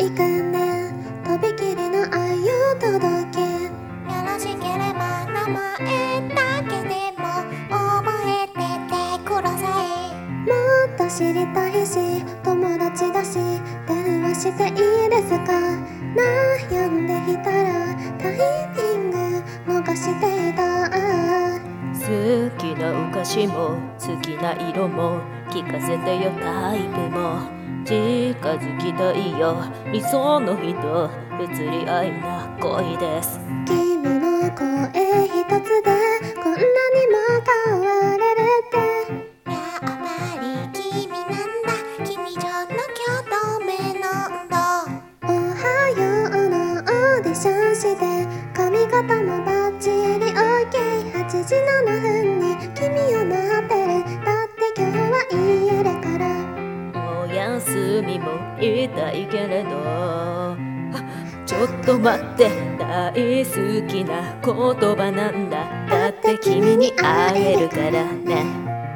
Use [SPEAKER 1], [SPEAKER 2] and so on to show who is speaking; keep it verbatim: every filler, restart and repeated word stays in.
[SPEAKER 1] 行くね。とびきりの愛を届け。
[SPEAKER 2] よろしければ名前だけでも覚えててください。
[SPEAKER 1] もっと知りたいし友達だし電話していいですか。悩んでいたらタイミング逃していた。
[SPEAKER 3] 好きなお菓子も好きな色も聞かせてよタイプも近づきたいよ理想の人移り合いな恋です。
[SPEAKER 1] 君の声一つでこんなにも変われるって
[SPEAKER 2] やっぱり君なんだ。君じゃなきゃダメなんだ。
[SPEAKER 1] おはようのオーディションして髪型もバッチリ オーケー。 はちじななふんに君を待ってる。だって今日は家だから。
[SPEAKER 3] お休みも言いたいけれどちょっと待って大好きな言葉なんだ。だって君に会えるからね。